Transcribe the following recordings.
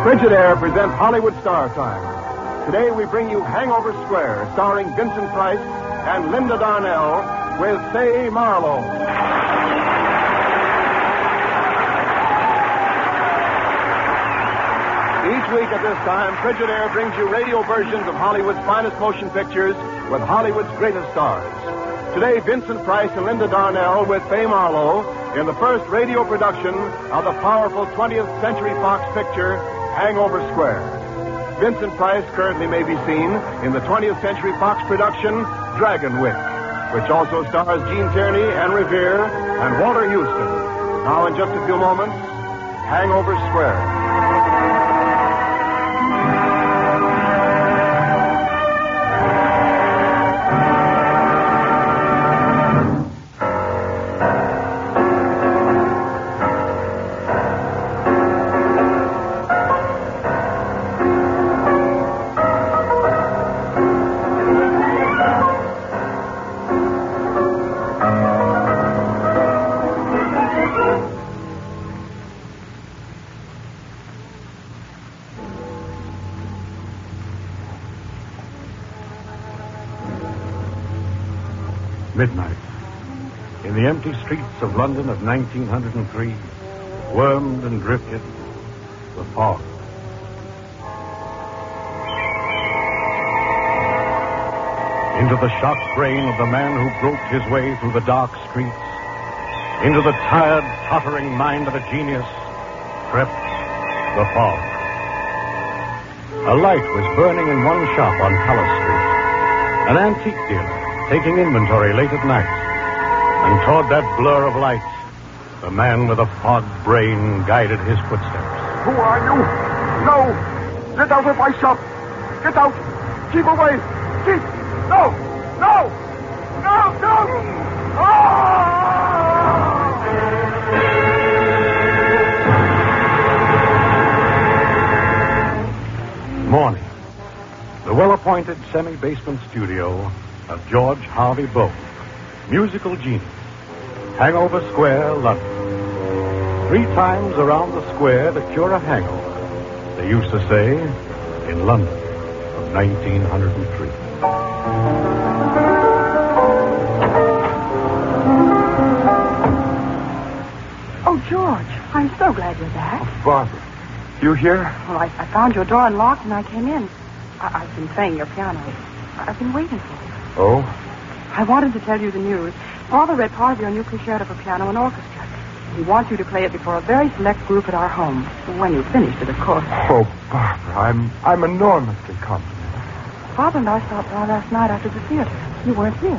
Frigidaire presents Hollywood Star Time. Today we bring you Hangover Square, starring Vincent Price and Linda Darnell with Fay Marlowe. Each week at this time, Frigidaire brings you radio versions of Hollywood's finest motion pictures with Hollywood's greatest stars. Today, Vincent Price and Linda Darnell with Fay Marlowe in the first radio production of the powerful 20th Century Fox picture, Hangover Square. Vincent Price currently may be seen in the 20th Century Fox production, Dragon Wick, which also stars Gene Tierney, Anne Revere, and Walter Houston. Now, in just a few moments, Hangover Square. Midnight. In the empty streets of London of 1903, wormed and drifted the fog. Into the shocked brain of the man who groped his way through the dark streets, into the tired, tottering mind of a genius, crept the fog. A light was burning in one shop on Palace Street. An antique dealer taking inventory late at night. And toward that blur of light, the man with a fogged brain guided his footsteps. Who are you? No! Get out of my shop! Get out! Keep away! Keep! No! No! No! No! Morning. The well-appointed semi-basement studio of George Harvey Bow, musical genius. Hangover Square, London. 3 times around the square to cure a hangover, they used to say, in London of 1903. Oh, George, I'm so glad you're back. Oh, Barbara, you here? Well, I found your door unlocked and I came in. I've been playing your piano. I've been waiting for you. Oh? I wanted to tell you the news. Father read part of your new concerto for piano and orchestra. He wants you to play it before a very select group at our home. When you've finished it, of course. Oh, Barbara, I'm enormously complimented. Father and I stopped by last night after the theater. You weren't here.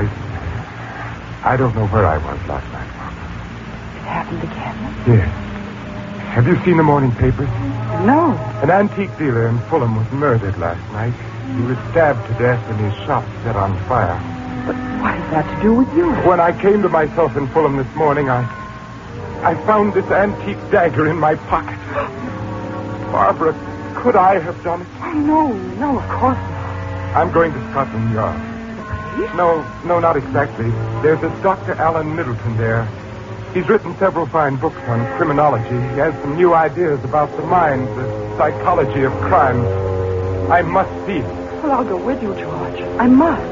I don't know where I was last night, Barbara. It happened again? Yes. Have you seen the morning papers? No. An antique dealer in Fulham was murdered last night. He was stabbed to death and his shop set on fire. But what has that to do with you? When I came to myself in Fulham this morning, I found this antique dagger in my pocket. Barbara, could I have done it? Oh, no, of course not. I'm going to Scotland Yard. No, not exactly. There's a Dr. Alan Middleton there. He's written several fine books on criminology. He has some new ideas about the mind, the psychology of crimes. I must see him. Well, I'll go with you, George. I must.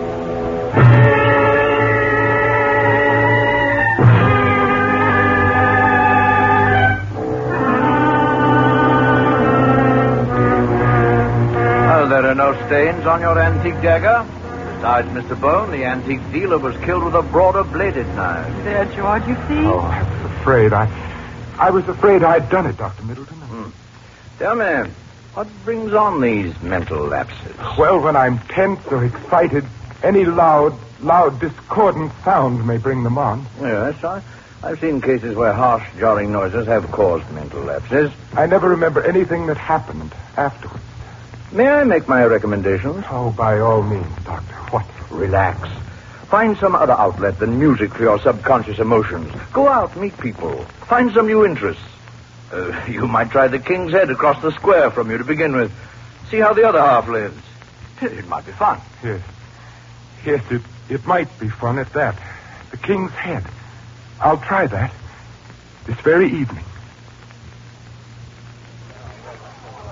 Oh, there are no stains on your antique dagger. Besides, Mr. Bone, the antique dealer was killed with a broader bladed knife. There, George, you see? Oh, I was afraid. I was afraid I'd done it, Dr. Middleton. Tell me, what brings on these mental lapses? Well, when I'm tense or excited, any loud, discordant sound may bring them on. Yes, I've seen cases where harsh, jarring noises have caused mental lapses. I never remember anything that happened afterwards. May I make my recommendations? Oh, by all means, Doctor. What? Relax. Find some other outlet than music for your subconscious emotions. Go out, meet people. Find some new interests. You might try the King's Head across the square from you to begin with. See how the other half lives. It might be fun. Yes, it might be fun at that. The King's Head. I'll try that. This very evening.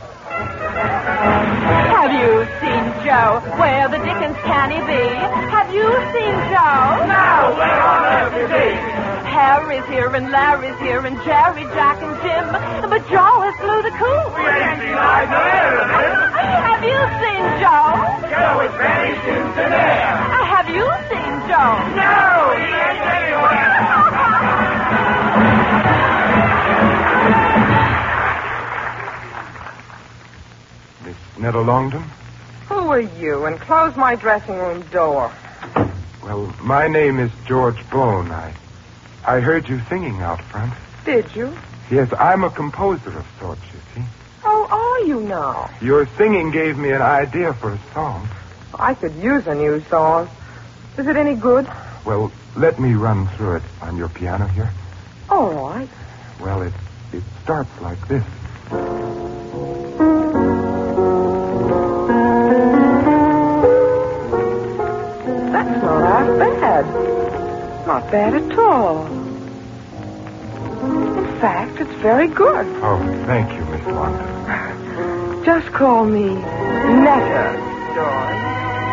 Joe. Where the dickens can he be? Have you seen Joe? No, where on earth is he? Harry's here and Larry's here and Jerry, Jack, and Jim. But Joe has flew the coop. We ain't seen eyes or air of him. Have you seen Joe? Joe is vanished in thin air. Have you seen Joe? No, he ain't anywhere. Miss Netta Longdon? Who are you? And close my dressing room door. Well, my name is George Bone. I heard you singing out front. Did you? Yes, I'm a composer of sorts, you see. Oh, are you now? Your singing gave me an idea for a song. I could use a new song. Is it any good? Well, let me run through it on your piano here. All right. Well, it starts like this. That's not half bad. Not bad at all. In fact, it's very good. Oh, thank you, Miss Longdon. Just call me Netta, George.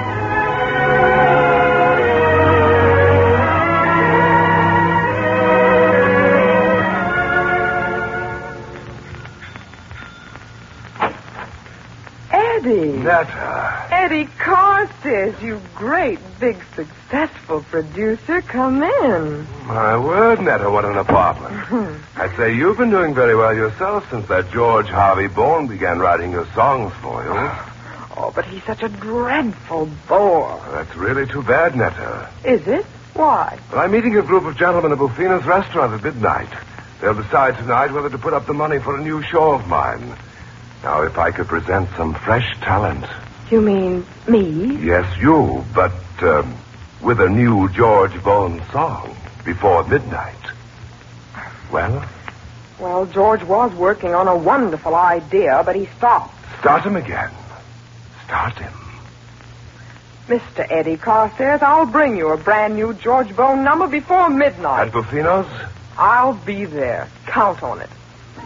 Eddie. Netta. Eddie Carstairs, you great, big, successful producer. Come in. My word, Netta, what an apartment. I'd say you've been doing very well yourself since that George Harvey Bone began writing your songs for you. Oh, but he's such a dreadful bore. That's really too bad, Netta. Is it? Why? Well, I'm meeting a group of gentlemen at Bufino's restaurant at midnight. They'll decide tonight whether to put up the money for a new show of mine. Now, if I could present some fresh talent. You mean me? Yes, you, but with a new George Bone song before midnight. Well? Well, George was working on a wonderful idea, but he stopped. Start him again. Start him. Mr. Eddie Carstairs, I'll bring you a brand new George Bone number before midnight. At Bufino's? I'll be there. Count on it.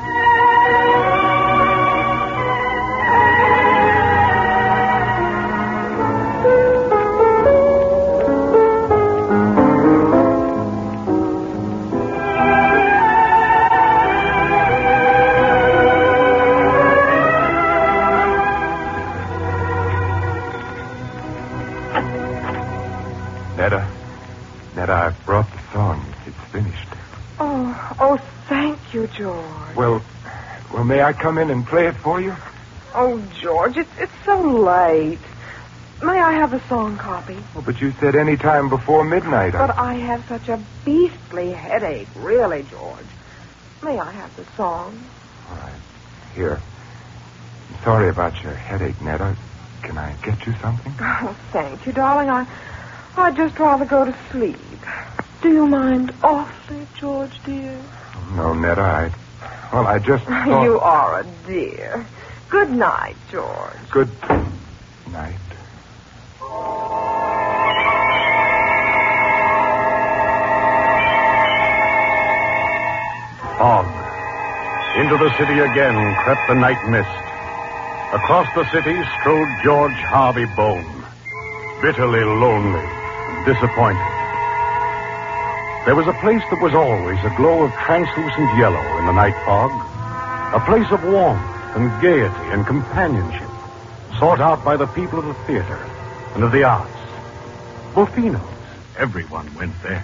Netta, I've brought the song. It's finished. Oh, thank you, George. Well, may I come in and play it for you? Oh, George, it's so late. May I have the song copy? Oh, but you said any time before midnight. But I have such a beastly headache, really, George. May I have the song? All right. Here. I'm sorry about your headache, Netta. Can I get you something? Oh, thank you, darling. I'd just rather go to sleep. Do you mind awfully, George, dear? No, Netta, I just thought... You are a dear. Good night, George. Good night. Fog. Into the city again crept the night mist. Across the city strode George Harvey Bone, bitterly lonely, disappointed. There was a place that was always a glow of translucent yellow in the night fog, a place of warmth and gaiety and companionship, sought out by the people of the theater and of the arts. Bufino's. Everyone went there.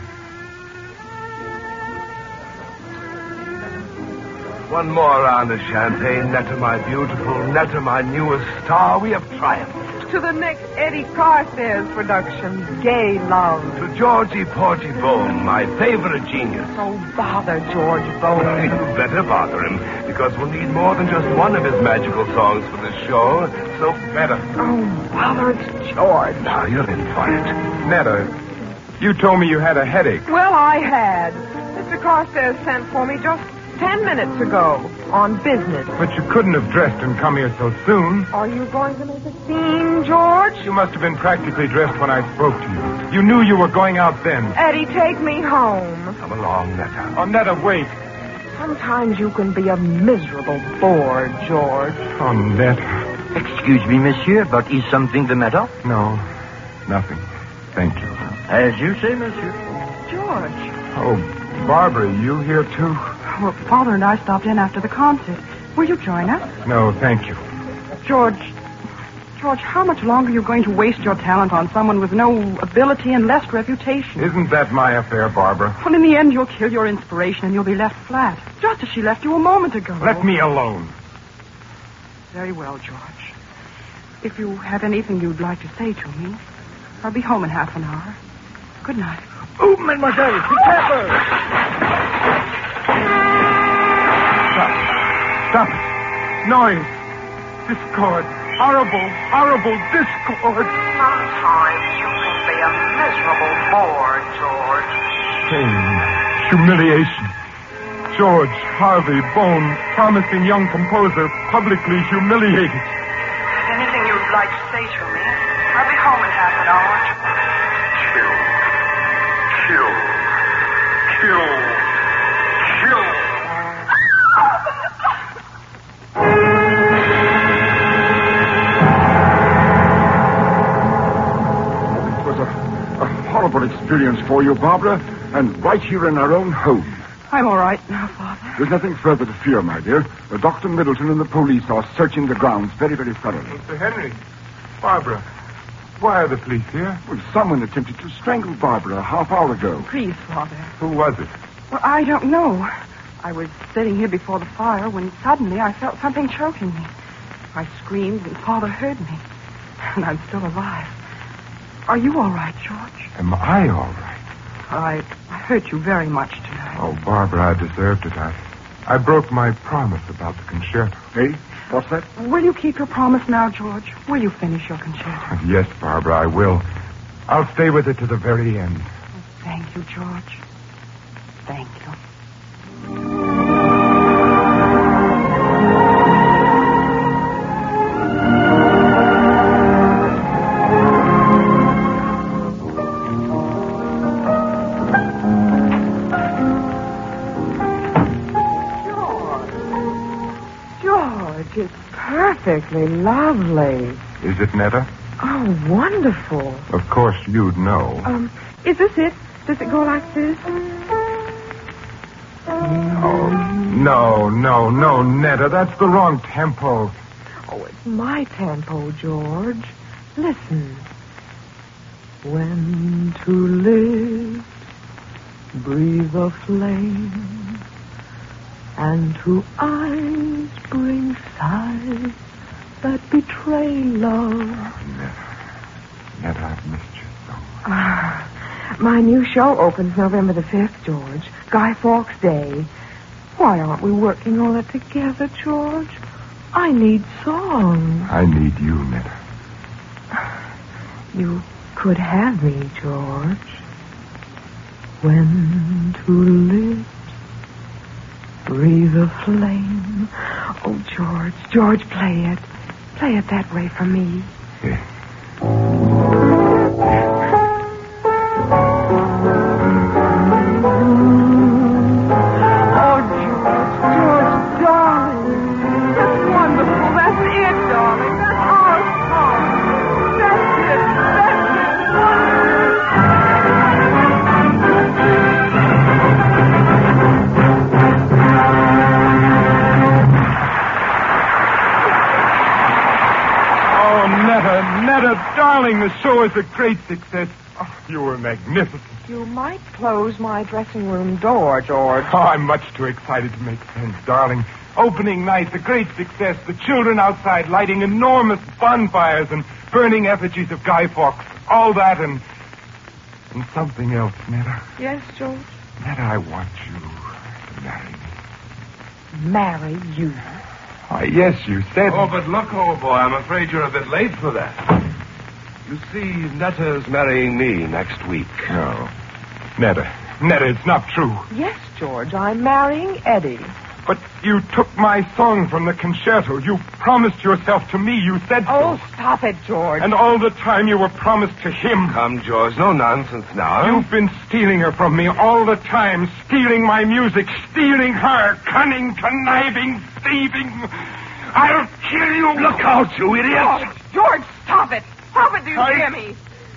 One more round of champagne, Netta, my beautiful, Netta, my newest star. We have triumphed. To the next Eddie Carstairs production, Gay Love. To Georgie Porgy Bone, my favorite genius. Oh, bother George Bone. You better bother him, because we'll need more than just one of his magical songs for this show. So better. Oh, bother, it's George. Now you're in for it. Netta, you told me you had a headache. Well, I had. Mr. Carstairs sent for me just 10 minutes ago on business. But you couldn't have dressed and come here so soon. Are you going to make a scene, George? You must have been practically dressed when I spoke to you. You knew you were going out then. Eddie, take me home. Come along, Netta. Oh, Netta, wait. Sometimes you can be a miserable bore, George. Oh, Netta. Excuse me, monsieur, but is something the matter? No, nothing. Thank you. As you say, monsieur. George. Oh, Barbara, you here too? Well, Father and I stopped in after the concert. Will you join us? No, thank you. George, how much longer are you going to waste your talent on someone with no ability and less reputation? Isn't that my affair, Barbara? Well, in the end, you'll kill your inspiration and you'll be left flat, just as she left you a moment ago. Let me alone. Very well, George. If you have anything you'd like to say to me, I'll be home in half an hour. Good night. Oh, mademoiselle, be careful! Stop it. Noise. Discord. Horrible discord. Sometimes you can be a miserable bore, George. Shame. Humiliation. George Harvey Bone, promising young composer, publicly humiliated. Anything you'd like to say to me? I'll be home in half an hour. Kill. It was a horrible experience for you, Barbara, and right here in our own home. I'm all right now, Father. There's nothing further to fear, my dear. Dr. Middleton and the police are searching the grounds very, very thoroughly. Mr. Henry. Barbara. Why are the police here? Well, someone attempted to strangle Barbara a half hour ago. Please, Father. Who was it? Well, I don't know. I was sitting here before the fire when suddenly I felt something choking me. I screamed and Father heard me. And I'm still alive. Are you all right, George? Am I all right? I hurt you very much tonight. Oh, Barbara, I deserved it. I broke my promise about the concerto. Hey, what's that? Will you keep your promise now, George? Will you finish your concerto? Yes, Barbara, I will. I'll stay with it to the very end. Thank you, George. Thank you. It's perfectly lovely. Is it, Netta? Oh, wonderful. Of course you'd know. Is this it? Does it go like this? Oh, no, Netta. That's the wrong tempo. Oh, it's my tempo, George. Listen. When to live, breathe a flame, and to eyes bring sighs that betray love. Oh, Netta, I've missed you so much. My new show opens November the 5th, George. Guy Fawkes Day. Why aren't we working on it together, George? I need songs. I need you, Netta. You could have me, George. When to live, breathe a flame. Oh, George, play it. Play it that way for me. Yeah. Oh, George, darling. That's wonderful. That's it, darling. That's our song. That's it. Netta, darling, the show is a great success. Oh, you were magnificent. You might close my dressing room door, George. Oh, I'm much too excited to make sense, darling. Opening night, a great success. The children outside lighting enormous bonfires and burning effigies of Guy Fawkes. All that and something else, Netta. Yes, George? Netta, I want you to marry me. Marry you? Why, yes, you said... Oh, but look, old boy, I'm afraid you're a bit late for that. You see, Netta's marrying me next week. No. Netta, it's not true. Yes, George, I'm marrying Eddie. But you took my song from the concerto. You promised yourself to me. You said so. Oh, stop it, George. And all the time you were promised to him. Come, George, no nonsense now. You've been stealing her from me all the time. Stealing my music. Stealing her. Cunning, conniving, thieving. I'll kill you. Look out, you idiot! Oh, George, stop it. Stop it, do you hear me?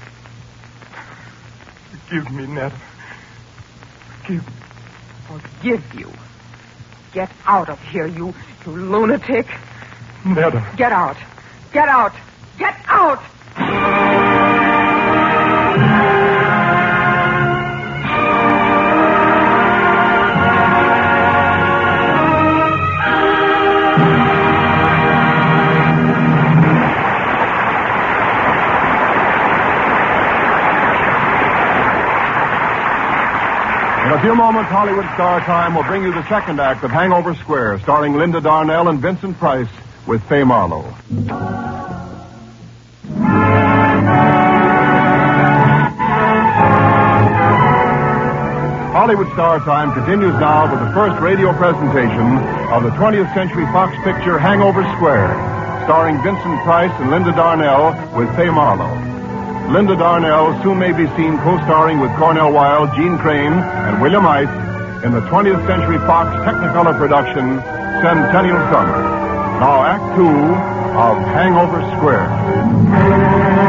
Forgive me, Netta. Forgive me. Forgive you. Get out of here, you lunatic. Netta. Get out. Get out. Get out! In a few moments, Hollywood Star Time will bring you the second act of Hangover Square, starring Linda Darnell and Vincent Price with Fay Marlowe. Hollywood Star Time continues now with the first radio presentation of the 20th Century Fox picture Hangover Square, starring Vincent Price and Linda Darnell with Fay Marlowe. Linda Darnell soon may be seen co-starring with Cornell Wilde, Gene Crane, and William Ice in the 20th Century Fox Technicolor production, Centennial Summer. Now, Act Two of Hangover Square.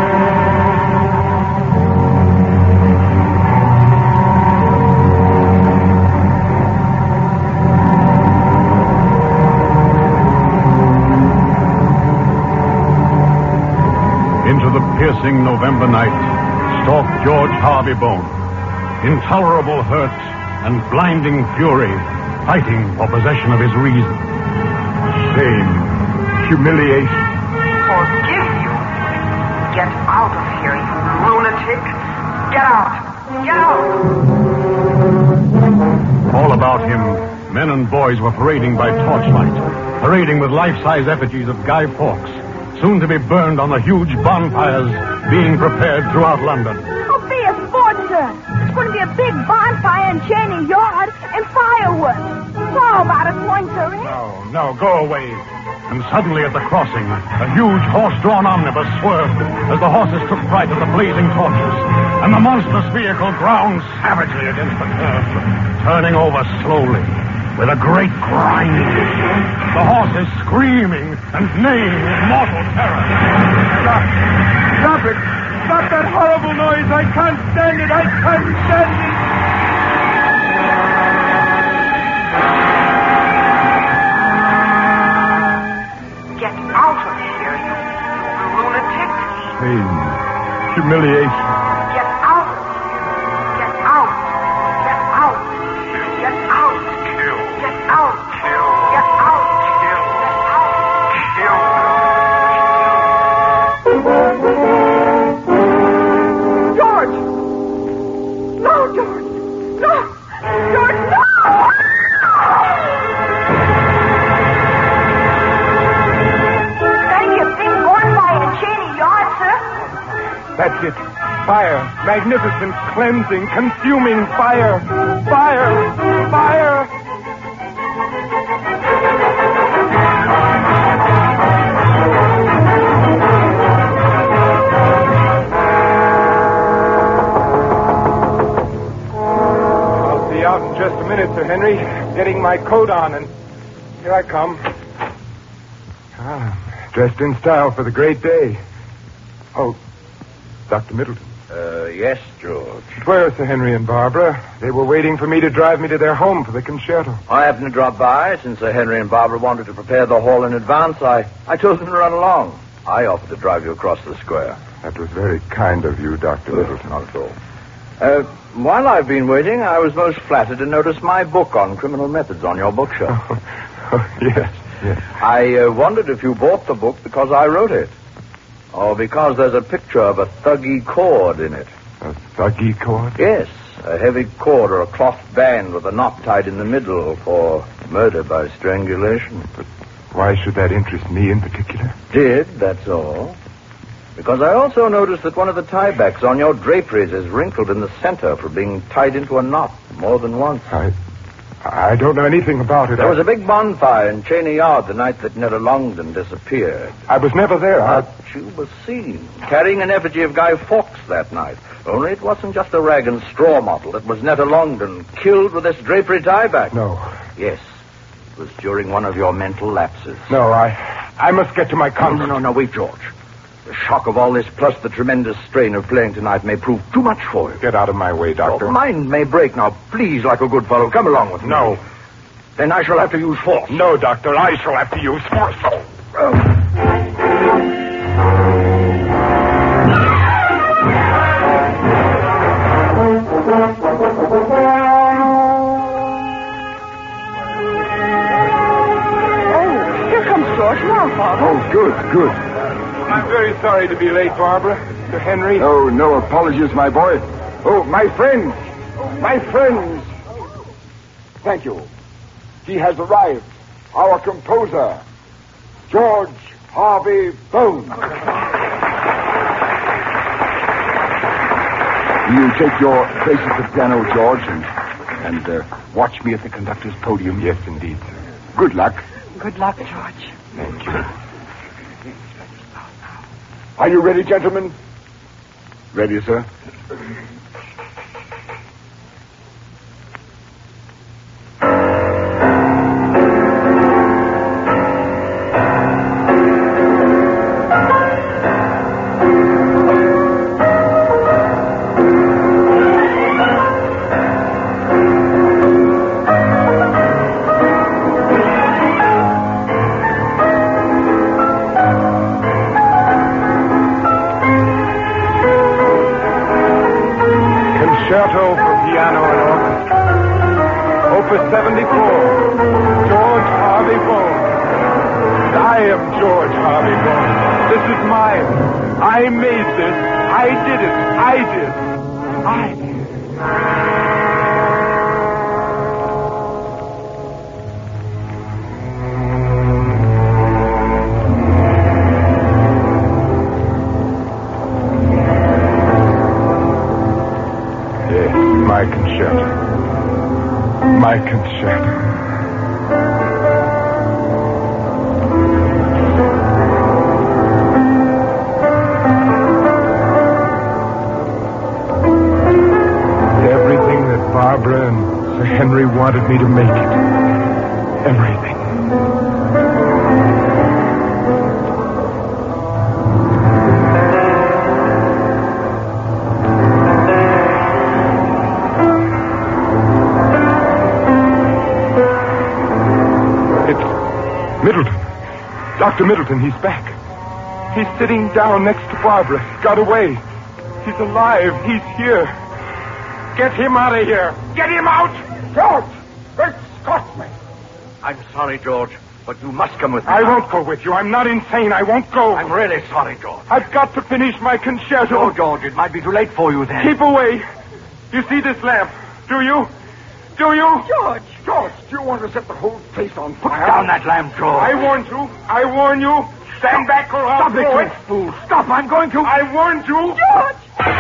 Into the piercing November night stalked George Harvey Bone. Intolerable hurt and blinding fury, fighting for possession of his reason. Shame. Humiliation. Forgive you. Get out of here, you lunatic. Get out. Get out. All about him, men and boys were parading by torchlight, parading with life-size effigies of Guy Fawkes, soon to be burned on the huge bonfires being prepared throughout London. Oh, be a sport, sir. It's going to be a big bonfire in Cheney Yard and fireworks. How about it, point, sir? No, go away. And suddenly at the crossing, a huge horse-drawn omnibus swerved as the horses took fright of the blazing torches, and the monstrous vehicle ground savagely against the curb, turning over slowly with a great grind. The horses screaming and neighing with mortal terror. Stop it! Stop that horrible noise! I can't stand it! I can't stand it! Get out of here, you lunatic. Pain. Humiliation. Get out of here. Get out. Get out. Get out. Kill. Get out. Kill. Get out. Kill. Get out. Kill. George! No, George! No! George, no! That'll be a big bonfire in Cheney Yard, sir. That's it. Fire. Magnificent, cleansing, consuming fire. Fire. Fire. I'll be out in just a minute, Sir Henry. Getting my coat on, and here I come. Dressed in style for the great day. Oh, Dr. Middleton. Yes, George. Where are Sir Henry and Barbara? They were waiting for me to drive me to their home for the concerto. I happened to drop by since Sir Henry and Barbara wanted to prepare the hall in advance. I told them to run along. I offered to drive you across the square. That was very kind of you, Dr. Middleton. Not at all. While I've been waiting, I was most flattered to notice my book on criminal methods on your bookshelf. Yes. I wondered if you bought the book because I wrote it. Or because there's a picture of a thuggy cord in it. A thuggy cord? Yes, a heavy cord or a cloth band with a knot tied in the middle for murder by strangulation. But why should that interest me in particular? That's all. Because I also noticed that one of the tiebacks on your draperies is wrinkled in the center for being tied into a knot more than once. I don't know anything about it. There was a big bonfire in Cheney Yard the night that Netta Longden disappeared. I was never there. But you were seen carrying an effigy of Guy Fawkes that night. Only it wasn't just a rag and straw model. It was Netta Longden, killed with this drapery tieback. No. Yes. It was during one of your mental lapses. No, I must get to my concert. No, wait, George. The shock of all this, plus the tremendous strain of playing tonight, may prove too much for you. Get out of my way, Doctor. Your mind may break now. Please, like a good fellow, come along with me. No. Then I shall have to use force. No, Doctor, I shall have to use force. Here comes George now, Father. Oh, good. I'm very sorry to be late, Barbara. Sir Henry. Oh, no apologies, my boy. Oh, my friends. Thank you. He has arrived. Our composer, George Harvey Bone. You take your place at the piano, George, and watch me at the conductor's podium. Yes, indeed, sir. Good luck. Good luck, George. Thank you. Are you ready, gentlemen? Ready, sir? Concerto for piano and orchestra. Opus 74. George Harvey Bone. I am George Harvey Bone. This is mine. I made this. I did it. My concerto. Everything that Barbara and Sir Henry wanted me to make it. Everything. Middleton. Dr. Middleton, he's back. He's sitting down next to Barbara. He got away. He's alive. He's here. Get him out of here. Get him out! George! Great Scotsman! I'm sorry, George, but you must come with me. I won't go with you. I'm not insane. I won't go. I'm really sorry, George. I've got to finish my concerto. Oh, George, it might be too late for you then. Keep away. You see this lamp, do you? Do you? George, do you want to set the whole place on Put fire? down that lamp, George. I warned you. I warn you. Stand back or I'll Stop it, blow you fool. Stop, I'm going to... I warned you. George!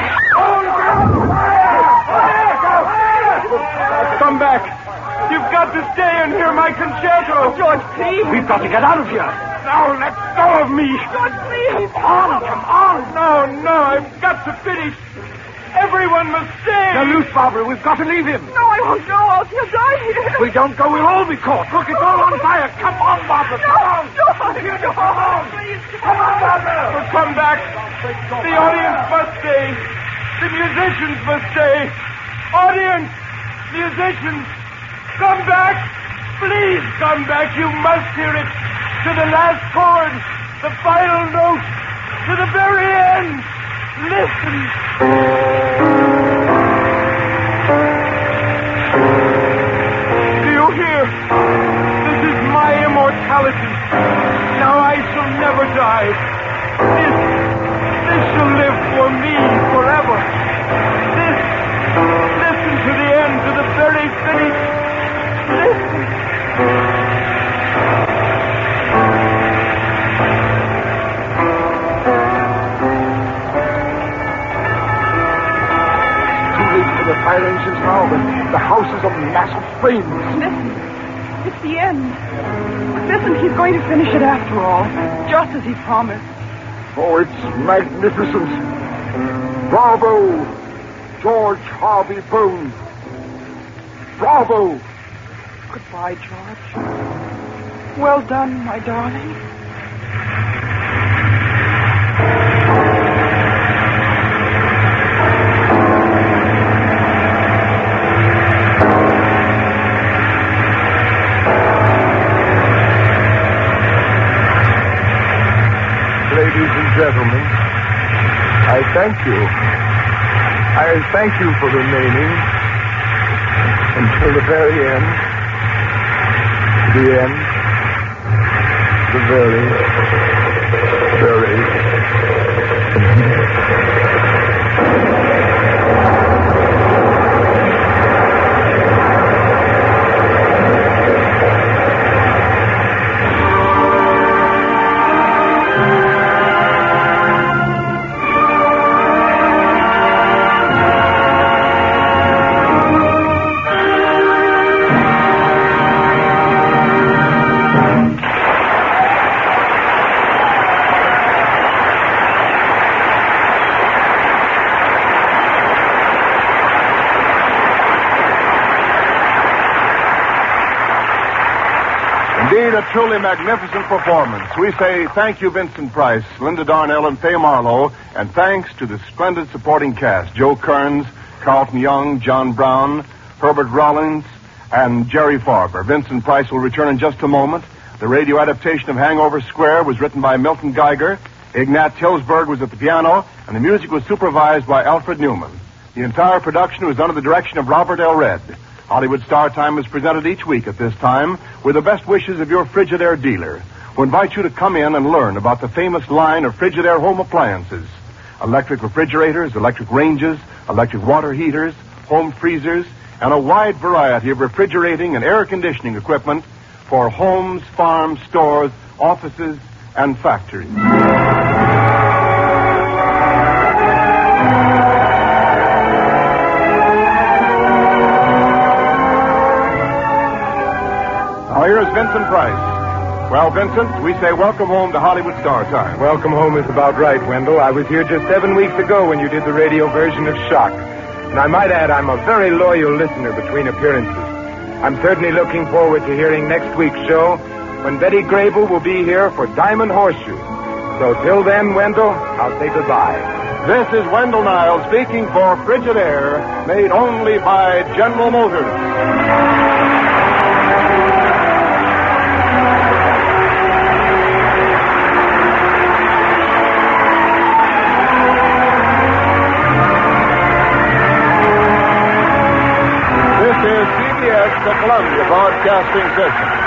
Come back. You've got to stay and hear my concerto. George, please. We've got to get out of here. Now let go of me. George, please. Come on. No, I've got to finish. Everyone must stay. Now, loose, Barbara. We've got to leave him. No, I won't go. He'll die here. If we don't go, we'll all be caught. Look, it's all on fire. Come on, Barbara. No, George. Come on, please. Come on, Barbara. Come back. The audience must stay. The musicians must stay. Audience, musicians, come back. Please come back. You must hear it. To the last chord. The final note. To the very end. Listen. Do you hear? This is my immortality. Now I shall never die. This shall live for me forever. Listen to the end, to the very finish. Listen. The fire engines now, the house is a mass of flames. Listen. It's the end. Listen, he's going to finish it after all, just as he promised. Oh, it's magnificent. Bravo, George Harvey Bone. Bravo. Goodbye, George. Well done, my darling. Ladies and gentlemen, I thank you. I thank you for remaining until the very end. The end. The very, very... Indeed, a truly magnificent performance. We say thank you, Vincent Price, Linda Darnell, and Fay Marlowe, and thanks to the splendid supporting cast, Joe Kearns, Carlton Young, John Brown, Herbert Rollins, and Jerry Farber. Vincent Price will return in just a moment. The radio adaptation of Hangover Square was written by Milton Geiger. Ignat Hillsberg was at the piano, and the music was supervised by Alfred Newman. The entire production was under the direction of Robert L. Red. Hollywood Star Time is presented each week at this time with the best wishes of your Frigidaire dealer, who invites you to come in and learn about the famous line of Frigidaire home appliances. Electric refrigerators, electric ranges, electric water heaters, home freezers, and a wide variety of refrigerating and air conditioning equipment for homes, farms, stores, offices, and factories. Now, here's Vincent Price. Well, Vincent, we say welcome home to Hollywood Star Time. Welcome home is about right, Wendell. I was here just 7 weeks ago when you did the radio version of Shock. And I might add, I'm a very loyal listener between appearances. I'm certainly looking forward to hearing next week's show when Betty Grable will be here for Diamond Horseshoe. So till then, Wendell, I'll say goodbye. This is Wendell Niles speaking for Frigidaire, made only by General Motors. The Columbia Broadcasting System.